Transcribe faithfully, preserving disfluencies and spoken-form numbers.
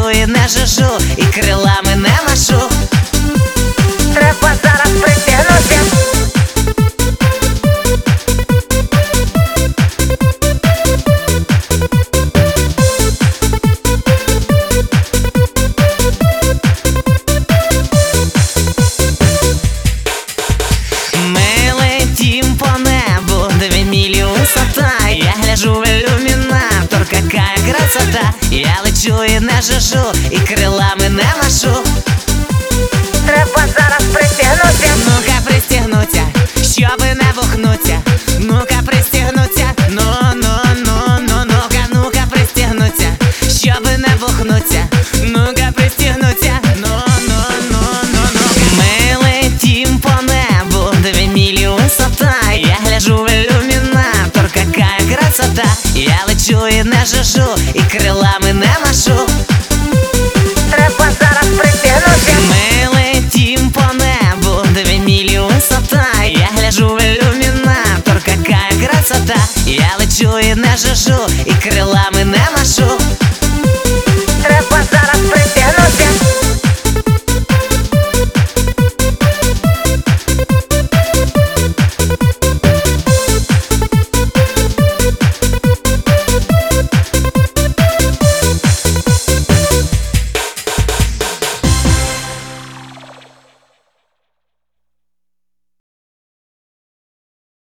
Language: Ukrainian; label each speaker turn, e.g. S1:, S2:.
S1: лечу і не жужу, і крилами не машу.
S2: Треба зараз притягнути.
S1: Ми летім по небу, дві милі висота. Я гляжу в ілюмінатор, какая красота. Я лечу і не жужу, і крилами не машу.
S2: Треба зараз притягнути.
S1: Ну-ка пристігнуться, щоби не бухнуться. Ну-ка пристігнуться, ну, ну, ну, ну, ну-ка, ну-ка пристігнуться, щоби не бухнуться. Ну-ка пристігнуться, ну, ну, ну, ну, ну. Ми летім по небу, дві милі висота. Я гляжу в ілюмінатор, какая красота. Я лечу і не жужу, і крилами не машу.
S2: Треба зараз притягнути.
S1: Ми летім по небу, дві милі висота. Я гляжу в ілюмінатор, какая красота. Я лечу і не жужу, і крилами не машу.